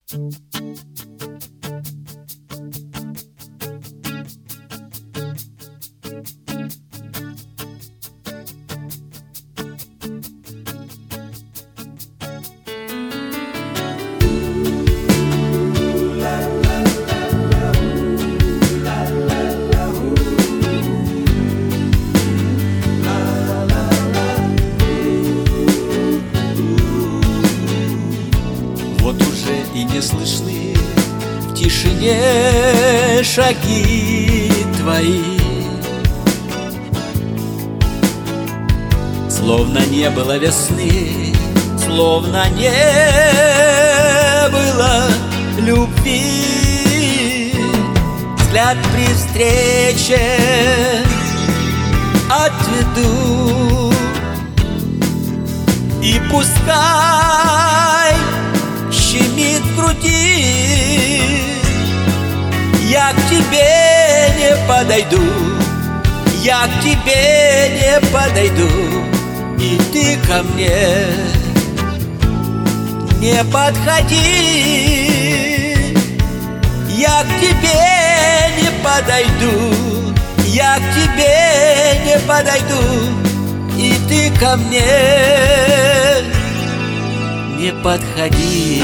Вот уже и не слышны в тишине шаги твои, словно не было весны, словно не было любви. Взгляд при встрече отведу, и пускай щемит в груди, я к тебе не подойду, я к тебе не подойду, и ты ко мне не подходи. Я к тебе не подойду, я к тебе не подойду, и ты ко мне не подходи.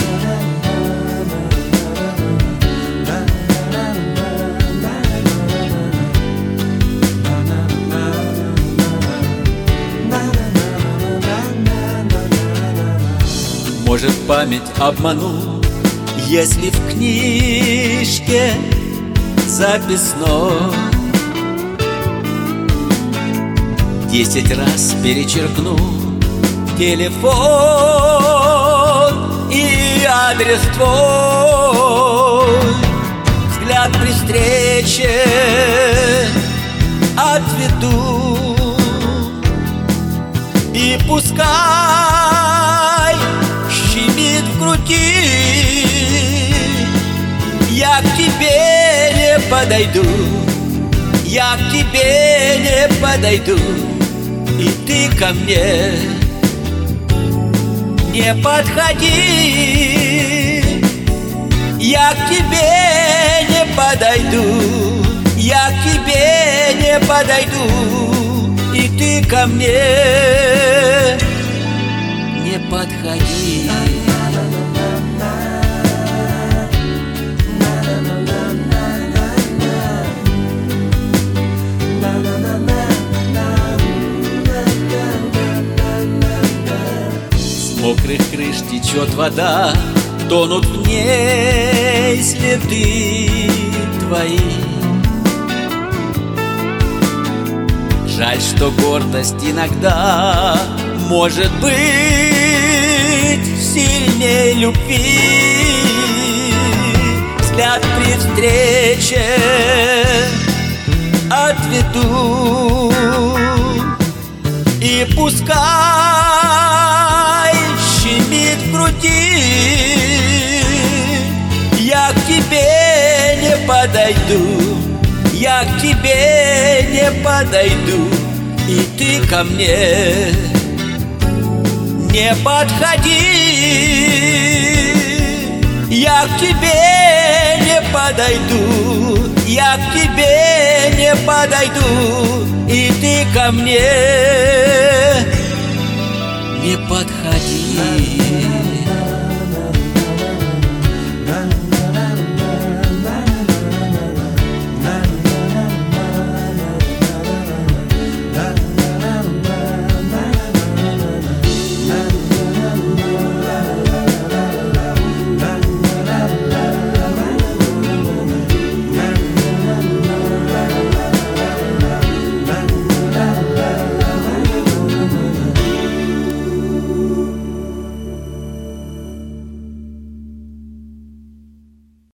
Может, память обману, если в книжке записной 10 раз перечеркну телефон и адрес твой. Взгляд при встрече отведу, и пускай щемит в груди, я к тебе не подойду, я к тебе не подойду, и ты ко мне не подходи. Я к тебе не подойду, я к тебе не подойду, и ты ко мне не подходи. С мокрых крыш течет вода, тонут в ней следы твои. Жаль, что гордость иногда может быть сильнее любви. Взгляд при встрече отведу, и пускай щемит в груди, я к тебе не подойду, я к тебе не подойду, и ты ко мне не подходи. Я к тебе не подойду, я к тебе не подойду, и ты ко мне не подходи.